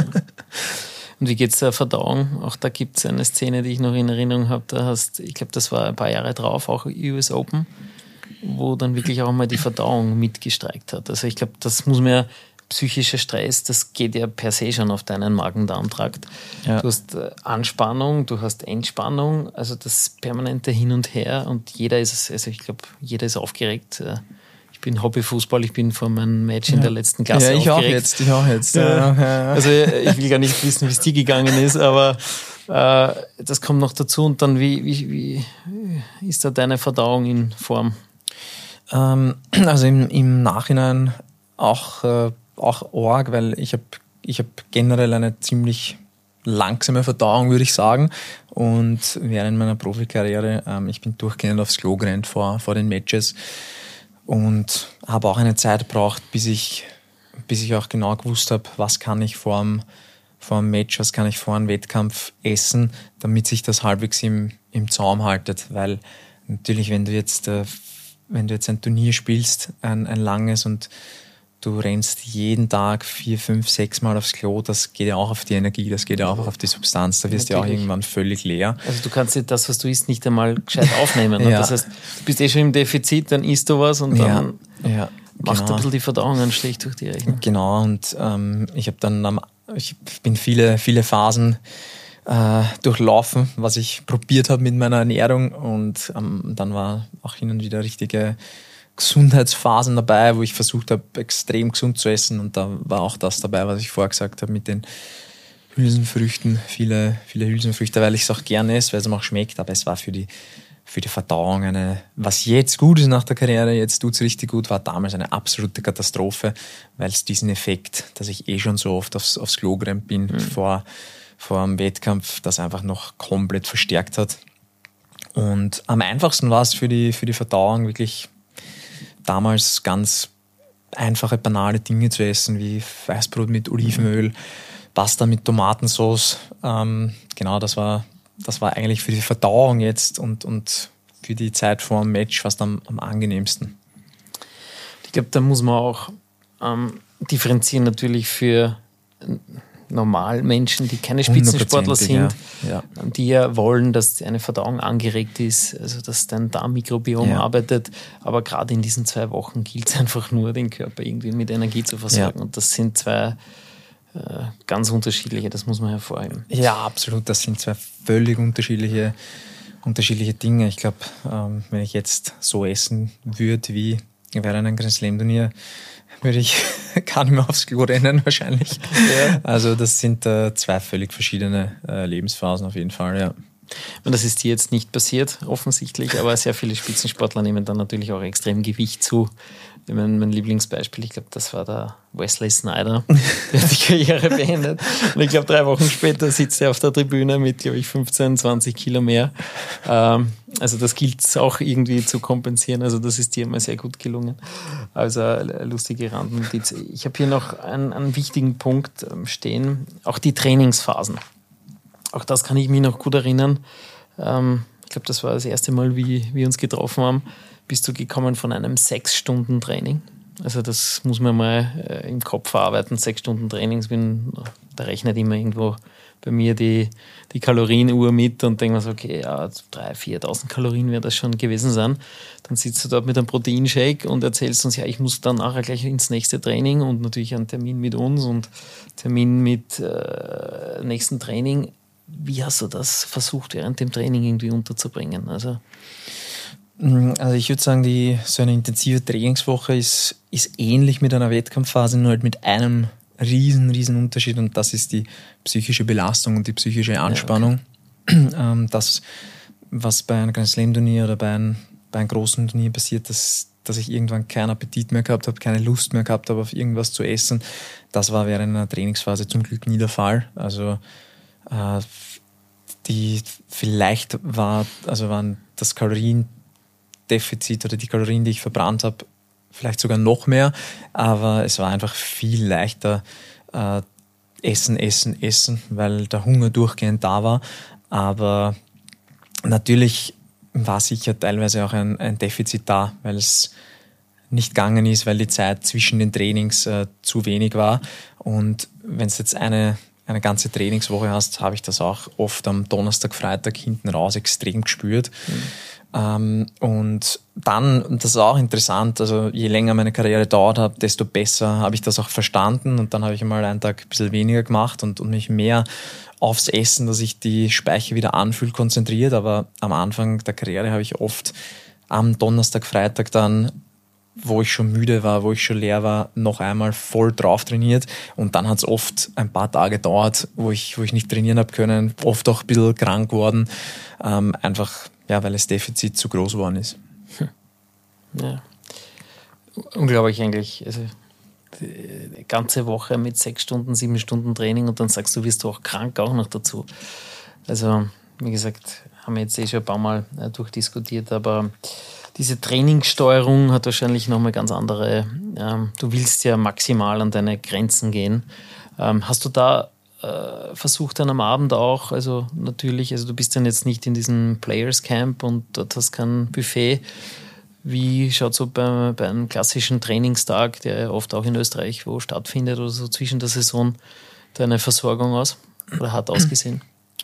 Speaker 2: Und wie geht's der Verdauung? Auch da gibt es eine Szene, die ich noch in Erinnerung habe. Da hast, ich glaube, das war ein paar Jahre drauf, auch U S Open, wo dann wirklich auch mal die Verdauung mitgestreikt hat. Also ich glaube, das muss man ja, psychischer Stress, das geht ja per se schon auf deinen Magen-Darm-Trakt. Ja. Du hast Anspannung, du hast Entspannung, also das permanente Hin und Her und jeder ist, also ich glaube, jeder ist aufgeregt. Ich bin Hobbyfußball, ich bin vor meinem Match in ja. der letzten Klasse
Speaker 1: ja, ich
Speaker 2: aufgeregt.
Speaker 1: Auch jetzt, ich auch jetzt.
Speaker 2: Ja. Ja. Also ich will gar nicht wissen, wie es dir gegangen ist, aber äh, das kommt noch dazu. Und dann, wie, wie, wie ist da deine Verdauung in Form?
Speaker 1: Ähm, also im, im Nachhinein auch äh, auch arg, weil ich habe ich hab generell eine ziemlich langsame Verdauung, würde ich sagen. Und während meiner Profikarriere, ähm, ich bin durchgehend aufs Klo gerannt vor, vor den Matches und habe auch eine Zeit gebraucht, bis ich, bis ich auch genau gewusst habe, was kann ich vor dem, vor dem Match, was kann ich vor einem Wettkampf essen, damit sich das halbwegs im, im Zaum haltet. Weil natürlich, wenn du jetzt, äh, wenn du jetzt ein Turnier spielst, ein, ein langes und du rennst jeden Tag vier, fünf, sechs Mal aufs Klo, das geht ja auch auf die Energie, das geht ja auch auf die Substanz, da wirst du ja auch irgendwann völlig leer.
Speaker 2: Also du kannst dir das, was du isst, nicht einmal gescheit aufnehmen. ja. Das heißt, du bist eh schon im Defizit, dann isst du was und dann
Speaker 1: ja, ja,
Speaker 2: macht
Speaker 1: genau.
Speaker 2: ein bisschen die Verdauung einen Strich durch die Rechnung.
Speaker 1: Genau, und ähm, ich habe dann, am, ich bin viele, viele Phasen äh, durchlaufen, was ich probiert habe mit meiner Ernährung und ähm, dann war auch hin und wieder richtige Gesundheitsphasen dabei, wo ich versucht habe, extrem gesund zu essen und da war auch das dabei, was ich vorher gesagt habe mit den Hülsenfrüchten, viele, viele Hülsenfrüchte, weil ich es auch gerne esse, weil es mir auch schmeckt, aber es war für die, für die Verdauung eine, was jetzt gut ist nach der Karriere, jetzt tut es richtig gut, war damals eine absolute Katastrophe, weil es diesen Effekt, dass ich eh schon so oft aufs, aufs Klo gerannt bin mhm. vor, vor einem Wettkampf, das einfach noch komplett verstärkt hat. Und am einfachsten war es für die, für die Verdauung wirklich damals ganz einfache, banale Dinge zu essen, wie Weißbrot mit Olivenöl, Pasta mit Tomatensauce. Ähm, genau, das war, das war eigentlich für die Verdauung jetzt und, und für die Zeit vor dem Match fast am, am angenehmsten.
Speaker 2: Ich glaube, da muss man auch ähm, differenzieren natürlich für Normalmenschen, die keine Spitzensportler sind,
Speaker 1: ja. Ja.
Speaker 2: die ja wollen, dass eine Verdauung angeregt ist, also dass dein Darmmikrobiom
Speaker 1: ja.
Speaker 2: arbeitet. Aber gerade in diesen zwei Wochen gilt es einfach nur, den Körper irgendwie mit Energie zu versorgen. Ja. Und das sind zwei äh, ganz unterschiedliche, das muss man hervorheben.
Speaker 1: Ja, absolut. Das sind zwei völlig unterschiedliche, unterschiedliche Dinge. Ich glaube, ähm, wenn ich jetzt so essen würde wie während einem Grand Slam Turnier, würde ich gar nicht mehr aufs Klo rennen wahrscheinlich. Ja. Also das sind äh, zwei völlig verschiedene äh, Lebensphasen auf jeden Fall, ja.
Speaker 2: Und das ist dir jetzt nicht passiert, offensichtlich, aber sehr viele Spitzensportler nehmen dann natürlich auch extrem Gewicht zu. Mein, mein Lieblingsbeispiel, ich glaube, das war der Wesley Sneijder, der hat die Karriere beendet. Und ich glaube, drei Wochen später sitzt er auf der Tribüne mit, glaube ich, fünfzehn, zwanzig Kilo mehr. Ähm, also das gilt es auch irgendwie zu kompensieren. Also das ist dir immer sehr gut gelungen. Also eine lustige Randnotiz. Ich habe hier noch einen, einen wichtigen Punkt stehen, auch die Trainingsphasen. Auch das kann ich mich noch gut erinnern. Ähm, ich glaube, das war das erste Mal, wie wir uns getroffen haben. Bist du gekommen von einem sechs Stunden Training. Also das muss man mal äh, im Kopf verarbeiten. Sechs Stunden Trainings, bin, da rechnet immer irgendwo bei mir die, die Kalorienuhr mit und denke mir so, okay, ja, dreitausend, viertausend Kalorien wird das schon gewesen sein. Dann sitzt du dort mit einem Proteinshake und erzählst uns, ja, ich muss dann nachher gleich ins nächste Training und natürlich einen Termin mit uns und Termin mit äh, nächsten Training. Wie hast du das versucht, während dem Training irgendwie unterzubringen? Also
Speaker 1: Also ich würde sagen, die, so eine intensive Trainingswoche ist, ist ähnlich mit einer Wettkampfphase, nur halt mit einem riesen, riesen Unterschied und das ist die psychische Belastung und die psychische Anspannung. Ja, okay. Das, was bei einem Grand Slam Turnier oder bei einem, bei einem großen Turnier passiert, dass, dass ich irgendwann keinen Appetit mehr gehabt habe, keine Lust mehr gehabt habe, auf irgendwas zu essen, das war während einer Trainingsphase zum Glück nie der Fall. Also äh, die vielleicht war, also waren das Kalorien Defizit oder die Kalorien, die ich verbrannt habe, vielleicht sogar noch mehr, aber es war einfach viel leichter äh, essen, essen, essen, weil der Hunger durchgehend da war, aber natürlich war sicher teilweise auch ein, ein Defizit da, weil es nicht gegangen ist, weil die Zeit zwischen den Trainings äh, zu wenig war und wenn es jetzt eine eine ganze Trainingswoche hast, habe ich das auch oft am Donnerstag, Freitag hinten raus extrem gespürt. Mhm. Ähm, und dann, und das ist auch interessant, also je länger meine Karriere dauert hat, desto besser habe ich das auch verstanden und dann habe ich mal einen Tag ein bisschen weniger gemacht und, und mich mehr aufs Essen, dass ich die Speicher wieder anfühle, konzentriert. Aber am Anfang der Karriere habe ich oft am Donnerstag, Freitag dann, wo ich schon müde war, wo ich schon leer war, noch einmal voll drauf trainiert. Und dann hat es oft ein paar Tage gedauert, wo ich, wo ich nicht trainieren habe können, oft auch ein bisschen krank geworden, ähm, einfach ja, weil das Defizit zu groß geworden ist.
Speaker 2: Hm. Ja. Unglaublich eigentlich. Also die ganze Woche mit sechs Stunden, sieben Stunden Training und dann sagst du, wirst du auch krank auch noch dazu. Also, wie gesagt, haben wir jetzt eh schon ein paar Mal äh, durchdiskutiert, aber diese Trainingssteuerung hat wahrscheinlich nochmal ganz andere, ähm, du willst ja maximal an deine Grenzen gehen. Ähm, hast du da äh, versucht dann am Abend auch, also natürlich, also du bist dann jetzt nicht in diesem Players Camp und dort hast kein Buffet. Wie schaut so bei, bei einem klassischen Trainingstag, der ja oft auch in Österreich wo stattfindet oder so zwischen der Saison, deine Versorgung aus oder hat ausgesehen?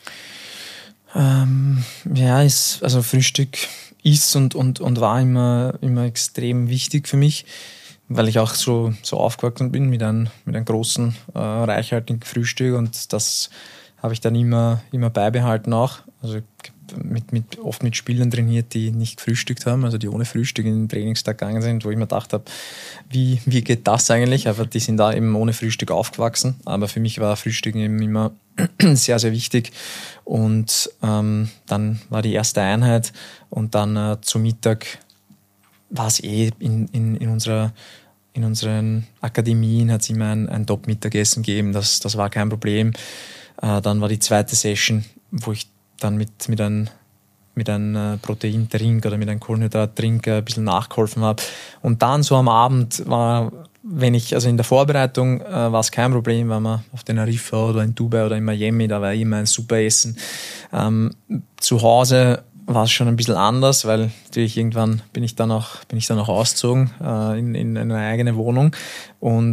Speaker 1: Ähm, ja, ist, also Frühstück ist und, und, und war immer, immer extrem wichtig für mich, weil ich auch so, so aufgewachsen bin mit einem, mit einem großen, äh, reichhaltigen Frühstück und das habe ich dann immer, immer beibehalten auch. Also mit, mit, oft mit Spielern trainiert, die nicht gefrühstückt haben, also die ohne Frühstück in den Trainingstag gegangen sind, wo ich mir gedacht habe, wie, wie geht das eigentlich? Aber die sind da eben ohne Frühstück aufgewachsen. Aber für mich war Frühstück eben immer sehr, sehr wichtig. Und ähm, dann war die erste Einheit und dann äh, zu Mittag war es eh in, in, in unserer in unseren Akademien hat es immer ein, ein Top-Mittagessen gegeben, das, das war kein Problem. Äh, dann war die zweite Session, wo ich dann mit, mit einem mit einem Proteintrink oder mit einem Kohlenhydrattrink ein bisschen nachgeholfen habe. Und dann so am Abend war, wenn ich, also in der Vorbereitung äh, war es kein Problem, wenn man auf Teneriffa oder in Dubai oder in Miami, da war immer ein super Essen. Ähm, zu Hause war es schon ein bisschen anders, weil natürlich irgendwann bin ich dann auch, bin ich dann auch ausgezogen äh, in, in eine eigene Wohnung und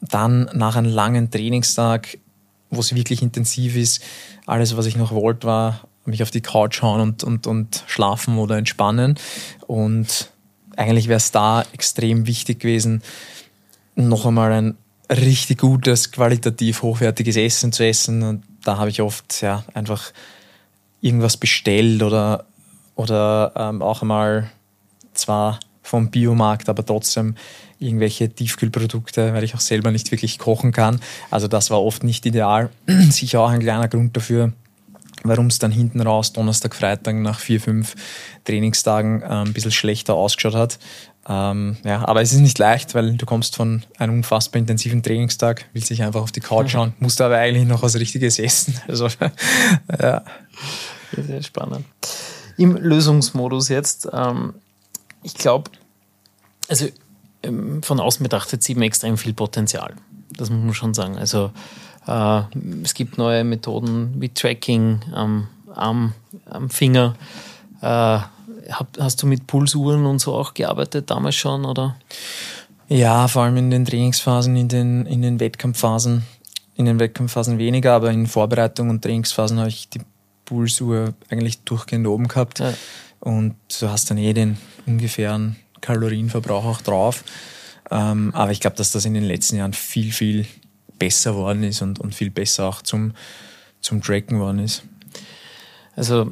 Speaker 1: dann nach einem langen Trainingstag, wo es wirklich intensiv ist, alles, was ich noch wollte, war mich auf die Couch hauen und, und, und schlafen oder entspannen. Und eigentlich wäre es da extrem wichtig gewesen, noch einmal ein richtig gutes, qualitativ hochwertiges Essen zu essen. Und da habe ich oft ja einfach irgendwas bestellt oder, oder ähm, auch einmal zwar vom Biomarkt, aber trotzdem irgendwelche Tiefkühlprodukte, weil ich auch selber nicht wirklich kochen kann. Also das war oft nicht ideal. Sicher auch ein kleiner Grund dafür, warum es dann hinten raus Donnerstag, Freitag nach vier, fünf Trainingstagen äh, ein bisschen schlechter ausgeschaut hat. Ähm, ja, aber es ist nicht leicht, weil du kommst von einem unfassbar intensiven Trainingstag, willst dich einfach auf die Couch schauen, musst aber eigentlich noch was Richtiges essen. Also, ja.
Speaker 2: Sehr, sehr spannend. Im Lösungsmodus jetzt, ähm, ich glaube, also ähm, von außen betrachtet sieht man extrem viel Potenzial. Das muss man schon sagen. Also äh, es gibt neue Methoden wie Tracking am Arm, am Finger. Äh, hab, hast du mit Pulsuhren und so auch gearbeitet damals schon, oder?
Speaker 1: Ja, vor allem in den Trainingsphasen, in den, in den Wettkampfphasen. In den Wettkampfphasen weniger, aber in Vorbereitung und Trainingsphasen habe ich die Pulsuhr eigentlich durchgehend oben gehabt. Ja. Und du hast dann eh den ungefähren Kalorienverbrauch auch drauf. Ähm, aber ich glaube, dass das in den letzten Jahren viel, viel besser worden ist und, und viel besser auch zum, zum Tracken worden ist.
Speaker 2: Also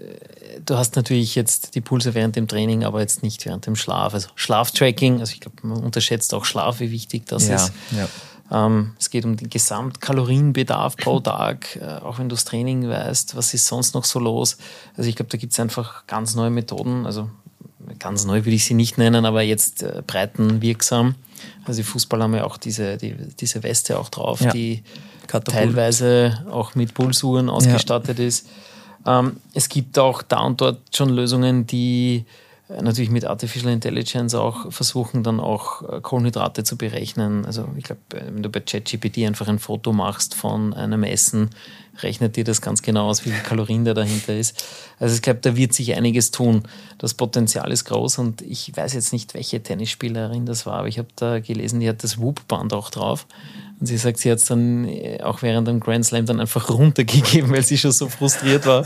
Speaker 2: du hast natürlich jetzt die Pulse während dem Training, aber jetzt nicht während dem Schlaf. Also Schlaftracking, also ich glaube, man unterschätzt auch Schlaf, wie wichtig das
Speaker 1: ja,
Speaker 2: ist. Ja. Ähm, es geht um den Gesamtkalorienbedarf pro Tag, äh, auch wenn du das Training weißt, was ist sonst noch so los. Also ich glaube, da gibt es einfach ganz neue Methoden, also ganz neu würde ich sie nicht nennen, aber jetzt äh, breitenwirksam. Also die Fußballer haben ja auch diese, die, diese Weste auch drauf, ja. die Katapult. Teilweise auch mit Pulsuhren ausgestattet ja. ist. Ähm, es gibt auch da und dort schon Lösungen, die äh, natürlich mit Artificial Intelligence auch versuchen, dann auch äh, Kohlenhydrate zu berechnen. Also ich glaube, wenn du bei ChatGPT einfach ein Foto machst von einem Essen, rechnet dir das ganz genau aus, wie viel Kalorien da dahinter ist. Also ich glaube, da wird sich einiges tun. Das Potenzial ist groß und ich weiß jetzt nicht, welche Tennisspielerin das war, aber ich habe da gelesen, die hat das Whoop-Band auch drauf. Und sie sagt, sie hat es dann auch während dem Grand Slam dann einfach runtergegeben, weil sie schon so frustriert war.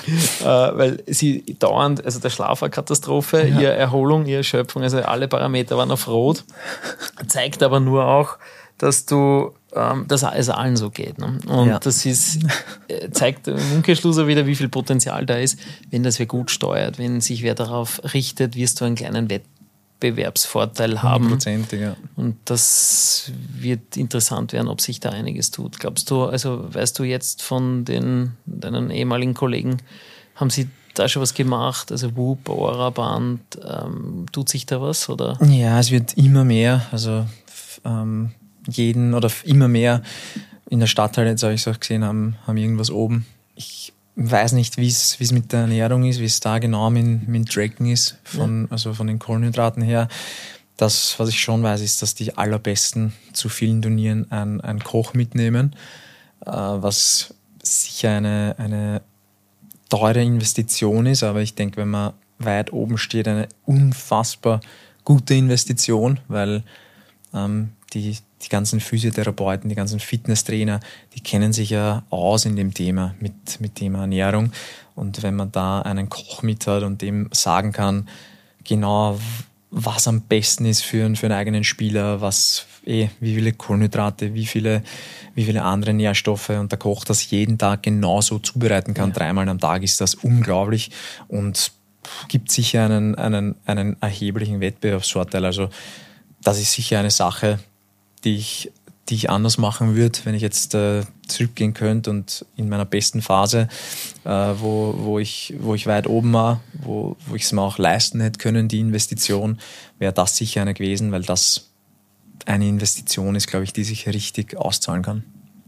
Speaker 2: äh, weil sie dauernd, also der Schlaf war Katastrophe, ja. ihre Erholung, ihre Erschöpfung, also alle Parameter waren auf Rot. Zeigt aber nur auch, dass du, ähm, dass es allen so geht. Ne? Und ja. das ist, äh, zeigt im Umkehrschluss auch wieder, wie viel Potenzial da ist. Wenn das wer gut steuert, wenn sich wer darauf richtet, wirst du einen kleinen Wettbewerbsvorteil haben.
Speaker 1: hundertprozentig, ja.
Speaker 2: Und das wird interessant werden, ob sich da einiges tut. Glaubst du, also weißt du jetzt von den deinen ehemaligen Kollegen, haben sie da schon was gemacht? Also Whoop, Aura-Band, ähm, tut sich da was? Oder?
Speaker 1: Ja, es wird immer mehr, also ähm, jeden oder immer mehr in der Stadthalle, jetzt habe ich es auch gesehen, haben, haben irgendwas oben. Ich weiß nicht, wie es mit der Ernährung ist, wie es da genau mit, mit dem Tracken ist, von, ja. also von den Kohlenhydraten her. Das, was ich schon weiß, ist, dass die allerbesten zu vielen Turnieren einen, einen Koch mitnehmen, äh, was sicher eine, eine teure Investition ist, aber ich denke, wenn man weit oben steht, eine unfassbar gute Investition, weil ähm, die, die ganzen Physiotherapeuten, die ganzen Fitnesstrainer, die kennen sich ja aus in dem Thema, mit, mit Thema Ernährung. Und wenn man da einen Koch mit hat und dem sagen kann, genau was am besten ist für, für einen eigenen Spieler, was, eh, wie viele Kohlenhydrate, wie viele, wie viele andere Nährstoffe, und der Koch das jeden Tag genauso zubereiten kann, ja. dreimal am Tag, ist das unglaublich und gibt sicher einen, einen, einen erheblichen Wettbewerbsvorteil. Also das ist sicher eine Sache, die ich, die ich anders machen würde, wenn ich jetzt äh, zurückgehen könnte und in meiner besten Phase, äh, wo, wo, ich, wo ich weit oben war, wo, wo ich es mir auch leisten hätte können, die Investition, wäre das sicher eine gewesen, weil das eine Investition ist, glaube ich, die sich richtig auszahlen kann.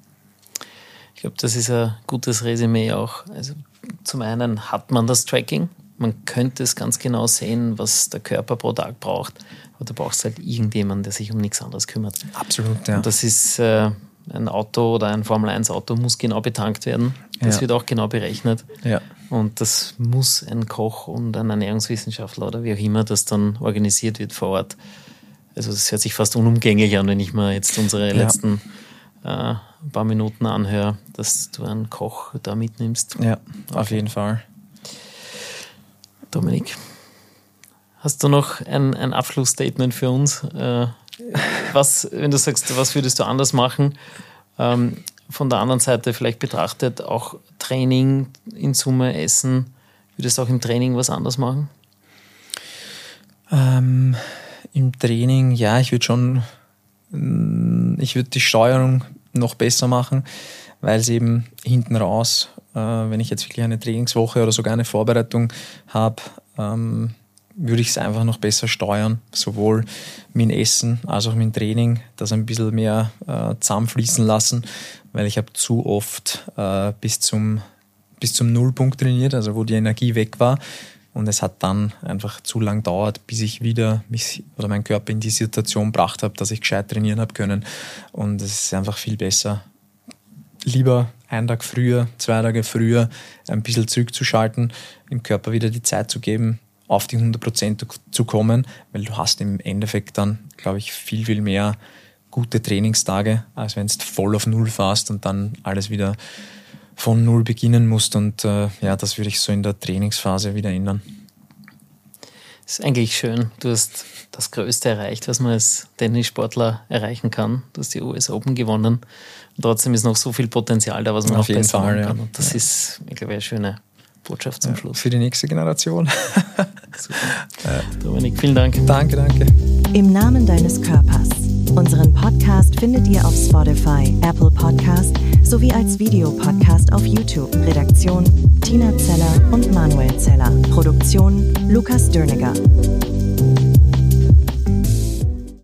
Speaker 2: Ich glaube, das ist ein gutes Resümee auch. Also zum einen hat man das Tracking, man könnte es ganz genau sehen, was der Körper pro Tag braucht. Aber du brauchst halt irgendjemanden, der sich um nichts anderes kümmert.
Speaker 1: Absolut, ja.
Speaker 2: Und das ist äh, ein Auto oder ein Formel eins Auto muss genau betankt werden. Das ja. wird auch genau berechnet.
Speaker 1: Ja.
Speaker 2: Und das muss ein Koch und ein Ernährungswissenschaftler oder wie auch immer das dann organisiert wird vor Ort Also es hört sich fast unumgänglich an, wenn ich mir jetzt unsere ja. letzten äh, paar Minuten anhöre, dass du einen Koch da mitnimmst.
Speaker 1: Ja, auf okay. jeden Fall.
Speaker 2: Dominik, hast du noch ein, ein Abschlussstatement für uns? Äh, was, wenn du sagst, was würdest du anders machen? Ähm, von der anderen Seite vielleicht betrachtet, auch Training in Summe, Essen, würdest du auch im Training was anders machen?
Speaker 1: Ähm, im Training, ja, ich würde schon, ich würde die Steuerung noch besser machen, weil es eben hinten raus, äh, wenn ich jetzt wirklich eine Trainingswoche oder sogar eine Vorbereitung habe, ähm, würde ich es einfach noch besser steuern, sowohl mit dem Essen als auch mit dem Training, das ein bisschen mehr äh, zusammenfließen lassen, weil ich habe zu oft äh, bis zum, bis zum Nullpunkt trainiert, also wo die Energie weg war. Und es hat dann einfach zu lang gedauert, bis ich wieder mich oder meinen Körper in die Situation gebracht habe, dass ich gescheit trainieren habe können. Und es ist einfach viel besser, lieber einen Tag früher, zwei Tage früher ein bisschen zurückzuschalten, dem Körper wieder die Zeit zu geben, auf die hundert Prozent zu kommen, weil du hast im Endeffekt dann, glaube ich, viel, viel mehr gute Trainingstage, als wenn du voll auf Null fährst und dann alles wieder von Null beginnen musst. Und äh, ja, das würde ich so in der Trainingsphase wieder ändern.
Speaker 2: Das ist eigentlich schön. Du hast das Größte erreicht, was man als Tennissportler erreichen kann. Du hast die U S Open gewonnen. Und trotzdem ist noch so viel Potenzial da, was man
Speaker 1: auf
Speaker 2: noch
Speaker 1: jeden
Speaker 2: besser
Speaker 1: Fall,
Speaker 2: machen kann.
Speaker 1: Ja.
Speaker 2: Und das
Speaker 1: ja.
Speaker 2: ist, ich glaube, eine schöne Botschaft zum
Speaker 1: ja,
Speaker 2: Schluss.
Speaker 1: Für die nächste Generation.
Speaker 2: Super. Ja. Dominik, vielen Dank.
Speaker 1: Danke, danke.
Speaker 3: Im Namen deines Körpers. Unseren Podcast findet ihr auf Spotify, Apple Podcast sowie als Videopodcast auf YouTube. Redaktion Tina Zeller und Manuel Zeller. Produktion Lukas Dörniger.